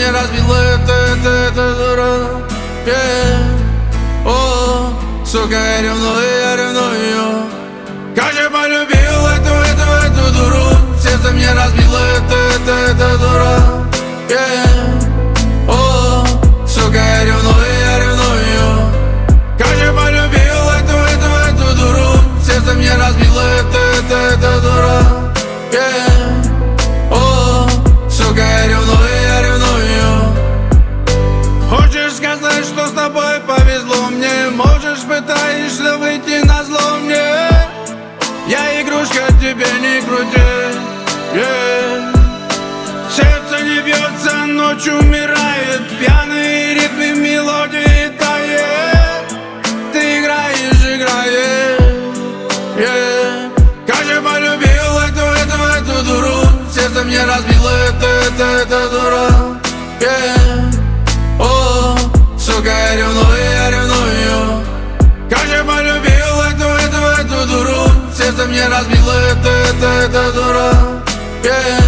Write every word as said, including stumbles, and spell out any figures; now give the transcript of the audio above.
мне разбила, это, это, это дура, yeah. О, сука, я ревную, я ревную. Как же полюбил эту, эту, эту дуру. Сердце мне разбило, это, это, это дура, yeah. О, сука, я ревную, я ревную. Как же полюбил эту, эту, эту дуру. Сердце мне разбило, это, это, это дура, yeah. О, сука, я ревную, я ревную. Хочешь сказать, что с тобой повезло мне? Можешь, пытаешься выйти на зло мне. Я игрушка, тебе не крути, yeah. Сердце не бьется, ночь умирает. Пьяные ритмы, мелодии тает. Ты играешь, играешь, yeah. Как же полюбил эту, эту, эту дуру. Сердце мне разбило, это, это, это дура, yeah. О, сука, я ревную, я ревную. Как же полюбил эту, эту, эту дуру. Сердце мне разбило, это, это, это дура, yeah.